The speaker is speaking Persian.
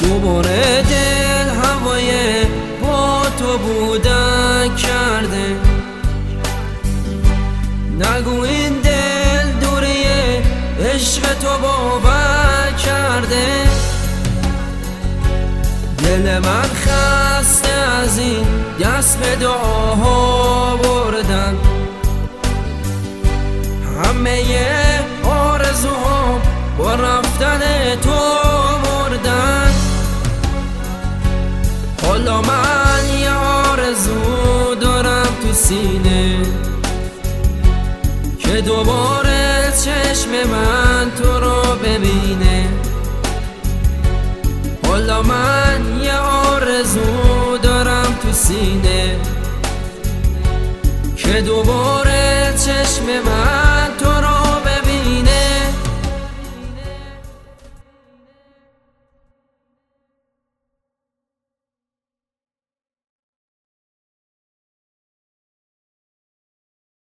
دوباره دل هوای با تو بودن کرده. نگو این دل دوریه عشق تو باور کرده. دل من خسته از این دست به دعاها بردن. همه آرزوها با رفتن تو مردن. حالا من یه آرزو دارم تو سینه که دوباره چشم من تو رو ببینه. حالا من یه آرزو دارم تو سینه که دوباره چشم من